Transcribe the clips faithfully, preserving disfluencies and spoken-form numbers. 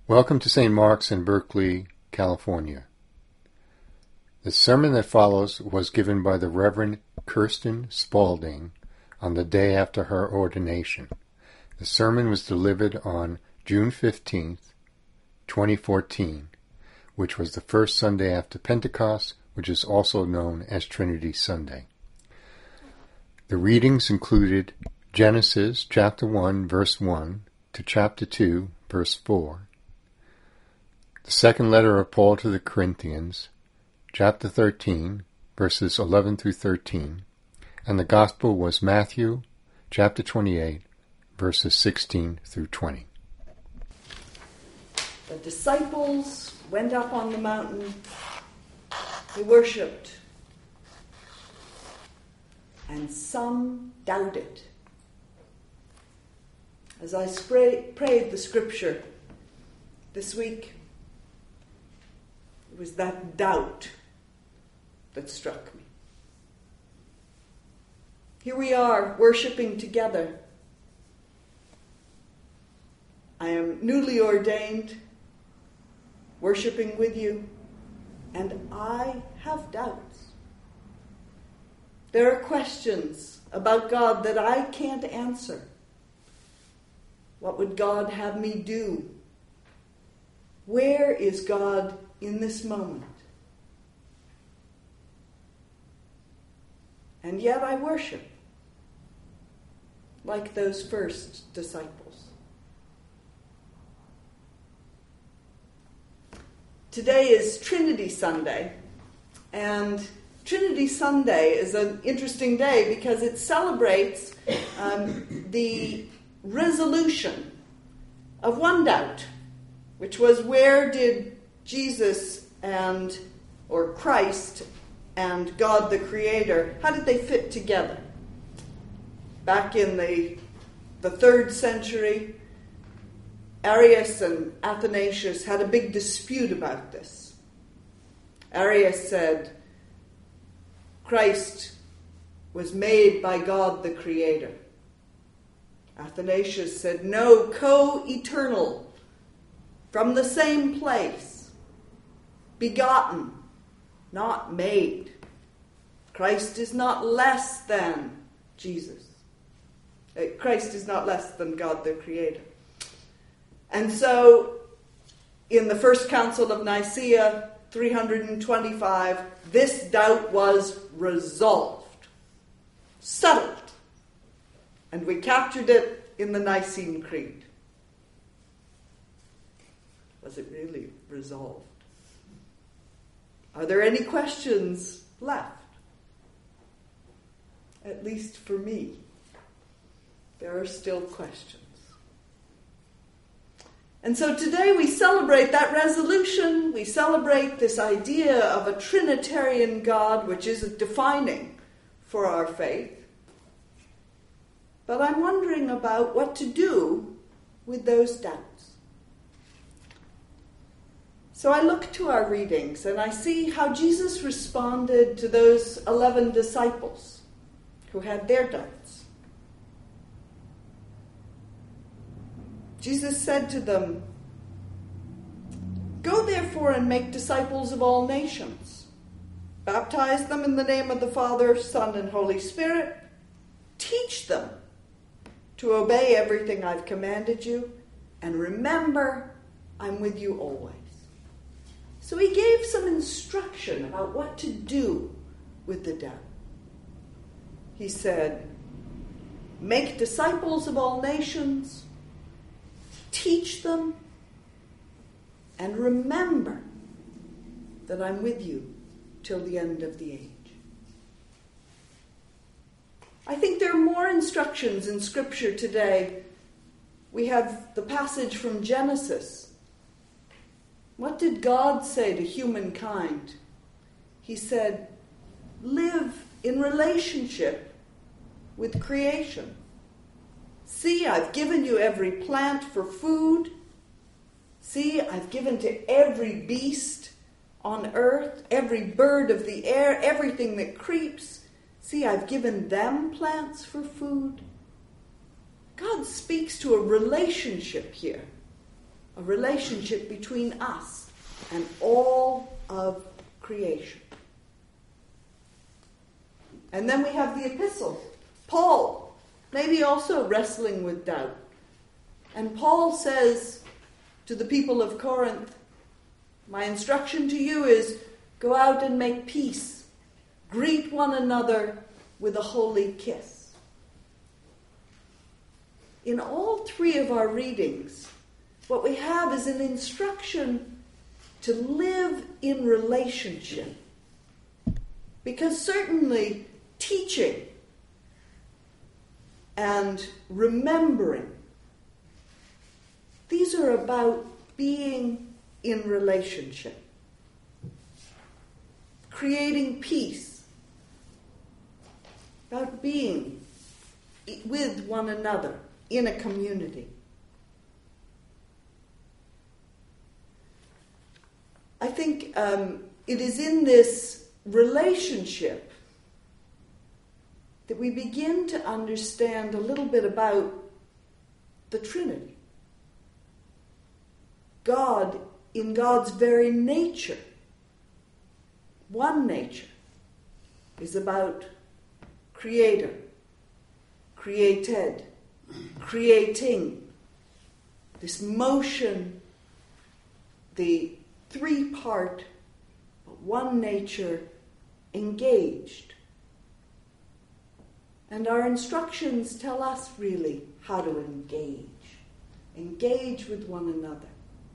Welcome to Saint Mark's in Berkeley, California. The sermon that follows was given by the Reverend Kirsten Spalding on the day after her ordination. The sermon was delivered on June fifteenth, twenty fourteen, which was the first Sunday after Pentecost, which is also known as Trinity Sunday. The readings included Genesis chapter one, verse one, to chapter two, verse four, the second letter of Paul to the Corinthians, chapter thirteen, verses eleven through thirteen, and the Gospel was Matthew, chapter twenty-eight, verses sixteen through twenty. The disciples went up on the mountain. They worshipped. And some doubted. As I spray, prayed the scripture this week, it was that doubt that struck me. Here we are, worshipping together. I am newly ordained, worshipping with you, and I have doubts. There are questions about God that I can't answer. What would God have me do? Where is God in this moment? And yet I worship, like those first disciples. Today is Trinity Sunday, and Trinity Sunday is an interesting day because it celebrates um, the resolution of one doubt, which was, where did Jesus and, or Christ and God the Creator, how did they fit together? Back in the, the third century, Arius and Athanasius had a big dispute about this. Arius said Christ was made by God the Creator. Athanasius said, no, co-eternal, from the same place, begotten, not made. Christ is not less than Jesus. Christ is not less than God the Creator. And so, in the First Council of Nicaea, three hundred twenty-five, this doubt was resolved, settled. And we captured it in the Nicene Creed. Was it really resolved? Are there any questions left? At least for me, there are still questions. And so today we celebrate that resolution. We celebrate this idea of a Trinitarian God, which is defining for our faith. But I'm wondering about what to do with those doubts. So I look to our readings and I see how Jesus responded to those eleven disciples who had their doubts. Jesus said to them, "Go therefore and make disciples of all nations. Baptize them in the name of the Father, Son, and Holy Spirit. Teach them to obey everything I've commanded you. And remember, I'm with you always." So he gave some instruction about what to do with the doubt. He said, make disciples of all nations, teach them, and remember that I'm with you till the end of the age. I think there are more instructions in Scripture today. We have the passage from Genesis. What did God say to humankind? He said, live in relationship with creation. See, I've given you every plant for food. See, I've given to every beast on earth, every bird of the air, everything that creeps. See, I've given them plants for food. God speaks to a relationship here. a relationship between us and all of creation. And then we have the epistle. Paul, maybe also wrestling with doubt. And Paul says to the people of Corinth, my instruction to you is go out and make peace. Greet one another with a holy kiss. In all three of our readings, what we have is an instruction to live in relationship. Because certainly teaching and remembering, these are about being in relationship. Creating peace, about being with one another in a community. I think um, it is in this relationship that we begin to understand a little bit about the Trinity. God, in God's very nature, one nature, is about creator, created, creating, this motion, the three-part, one nature, engaged. And our instructions tell us really how to engage. Engage with one another.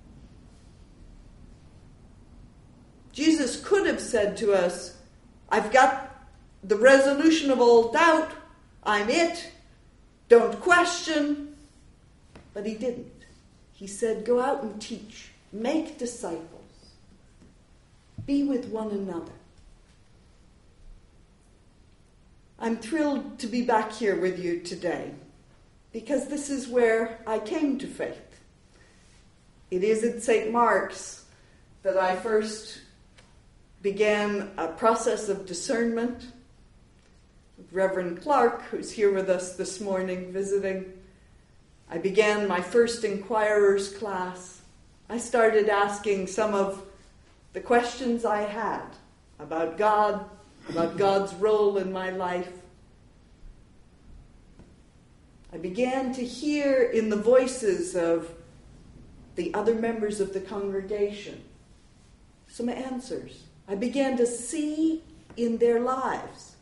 Jesus could have said to us, I've got the resolution of all doubt, I'm it, don't question. But he didn't. He said, go out and teach, make disciples, be with one another. I'm thrilled to be back here with you today because this is where I came to faith. It is at Saint Mark's that I first began a process of discernment. Reverend Clark, who's here with us this morning visiting, I began my first inquirer's class. I started asking some of the questions I had about God, about God's role in my life. I began to hear in the voices of the other members of the congregation some answers. I began to see in their lives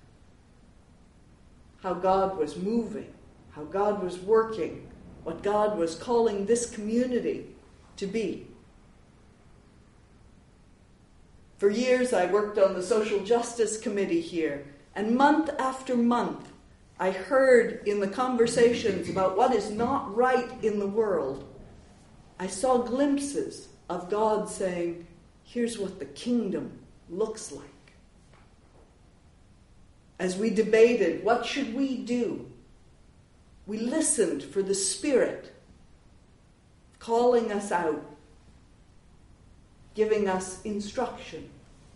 how God was moving, how God was working, what God was calling this community to be. For years I worked on the Social Justice Committee here, and month after month I heard in the conversations about what is not right in the world, I saw glimpses of God saying, here's what the kingdom looks like. As we debated, what should we do? We listened for the Spirit calling us out, giving us instruction.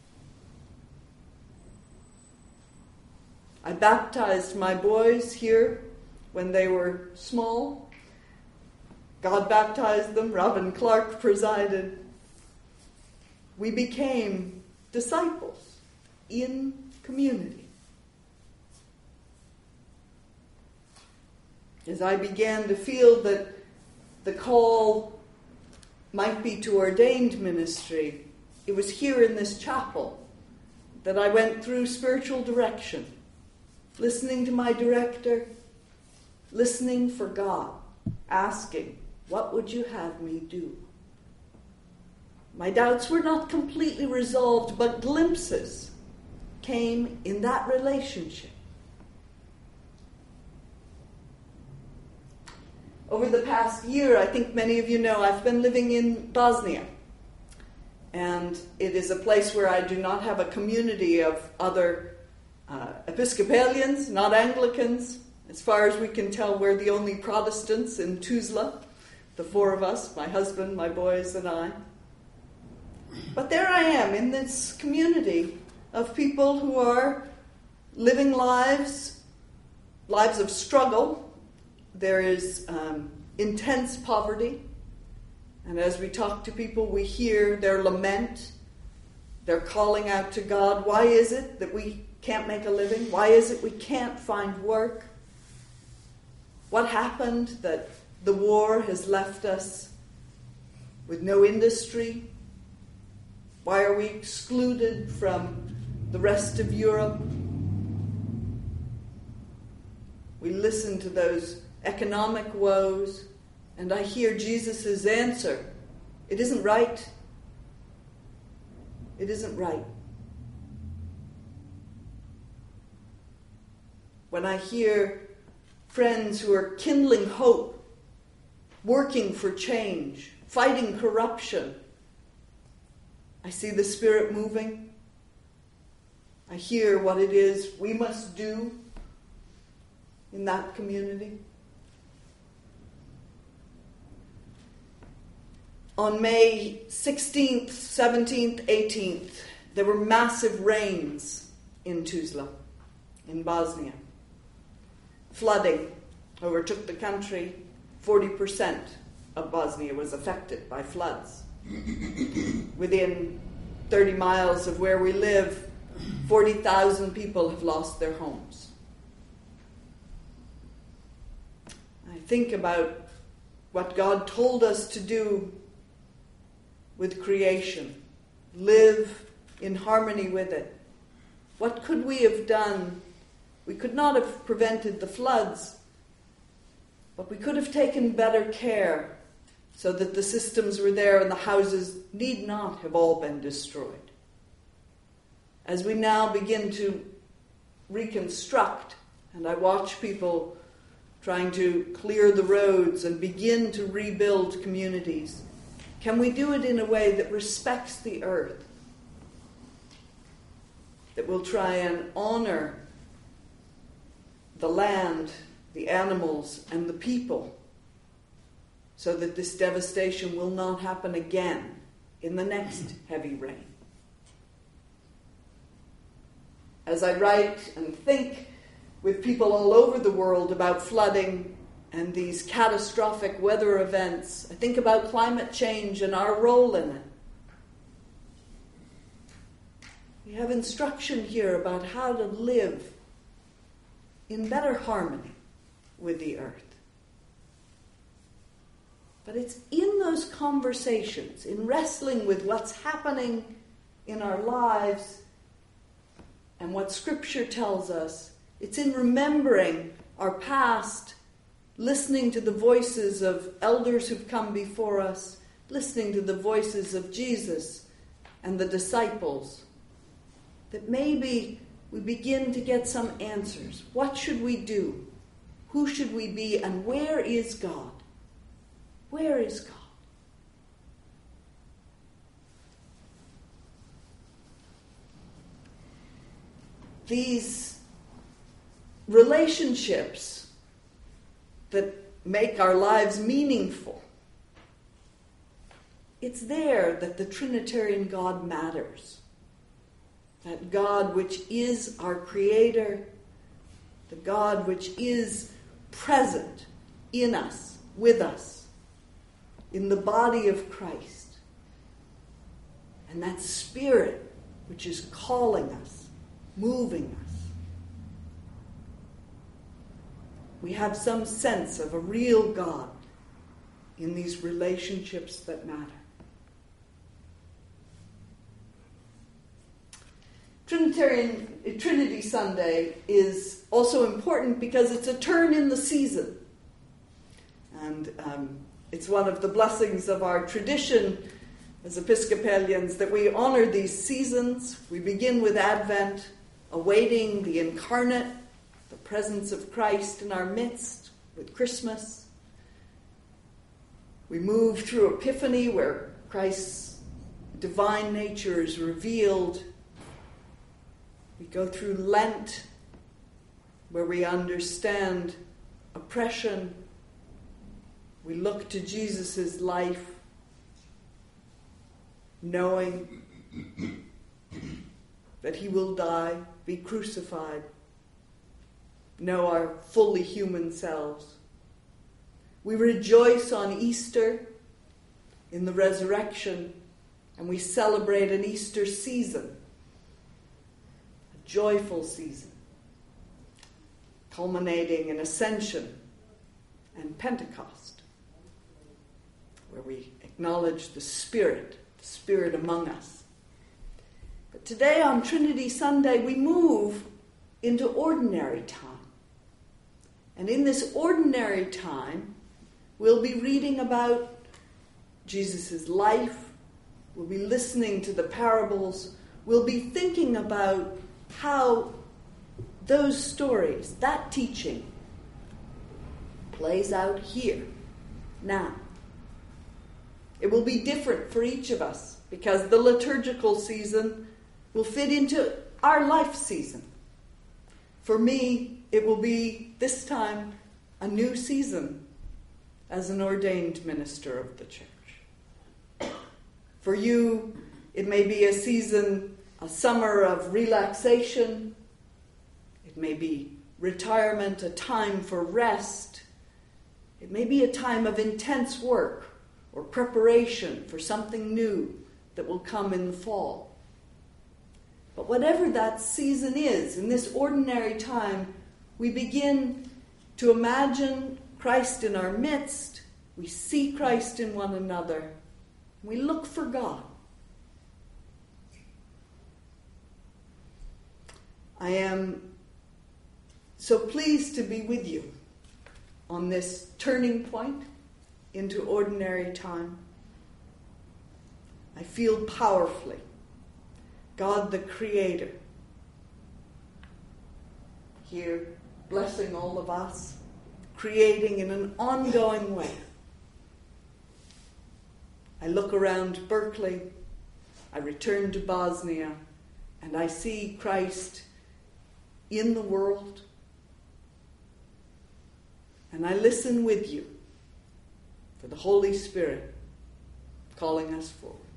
I baptized my boys here when they were small. God baptized them. Robin Clark presided. We became disciples in community. As I began to feel that the call might be to ordained ministry, it was here in this chapel that I went through spiritual direction, listening to my director, listening for God, asking, what would you have me do? My doubts were not completely resolved, but glimpses came in that relationship. Over the past year, I think many of you know, I've been living in Bosnia. And it is a place where I do not have a community of other uh, Episcopalians, not Anglicans. As far as we can tell, we're the only Protestants in Tuzla, the four of us, my husband, my boys, and I. But there I am in this community of people who are living lives, lives of struggle. There is um, intense poverty. And as we talk to people, we hear their lament. They're calling out to God. Why is it that we can't make a living? Why is it we can't find work? What happened that the war has left us with no industry? Why are we excluded from the rest of Europe? We listen to those economic woes, and I hear Jesus' answer. It isn't right. It isn't right. When I hear friends who are kindling hope, working for change, fighting corruption, I see the Spirit moving. I hear what it is we must do in that community. On May sixteenth, seventeenth, eighteenth, there were massive rains in Tuzla, in Bosnia. Flooding overtook the country. forty percent of Bosnia was affected by floods. Within thirty miles of where we live, forty thousand people have lost their homes. I think about what God told us to do with creation, live in harmony with it. What could we have done? We could not have prevented the floods, but we could have taken better care so that the systems were there and the houses need not have all been destroyed. As we now begin to reconstruct, and I watch people trying to clear the roads and begin to rebuild communities, can we do it in a way that respects the earth? That will try and honor the land, the animals, and the people, so that this devastation will not happen again in the next heavy rain. As I write and think with people all over the world about flooding and these catastrophic weather events, I think about climate change and our role in it. We have instruction here about how to live in better harmony with the earth. But it's in those conversations, in wrestling with what's happening in our lives and what Scripture tells us, it's in remembering our past, listening to the voices of elders who've come before us, listening to the voices of Jesus and the disciples, that maybe we begin to get some answers. What should we do? Who should we be? And where is God? Where is God? These relationships that make our lives meaningful, it's there that the Trinitarian God matters. That God which is our Creator, the God which is present in us, with us, in the body of Christ. And that Spirit which is calling us, moving us. We have some sense of a real God in these relationships that matter. Trinitarian Trinity Sunday is also important because it's a turn in the season. And um, it's one of the blessings of our tradition as Episcopalians that we honor these seasons. We begin with Advent, awaiting the incarnate, the presence of Christ in our midst, with Christmas. We move through Epiphany, where Christ's divine nature is revealed. We go through Lent, where we understand oppression. We look to Jesus' life, knowing that he will die, be crucified, know our fully human selves. We rejoice on Easter, in the resurrection, and we celebrate an Easter season, a joyful season, culminating in Ascension and Pentecost, where we acknowledge the Spirit, the Spirit among us. But today on Trinity Sunday, we move into ordinary time. And in this ordinary time, we'll be reading about Jesus' life, we'll be listening to the parables, we'll be thinking about how those stories, that teaching, plays out here, now. It will be different for each of us because the liturgical season will fit into our life season. For me, it will be this time a new season as an ordained minister of the church. For you, it may be a season, a summer of relaxation. It may be retirement, a time for rest. It may be a time of intense work or preparation for something new that will come in the fall. But whatever that season is, in this ordinary time, we begin to imagine Christ in our midst. We see Christ in one another. We look for God. I am so pleased to be with you on this turning point into ordinary time. I feel powerfully God the Creator here blessing all of us, creating in an ongoing way. I look around Berkeley, I return to Bosnia, and I see Christ in the world. And I listen with you for the Holy Spirit calling us forward.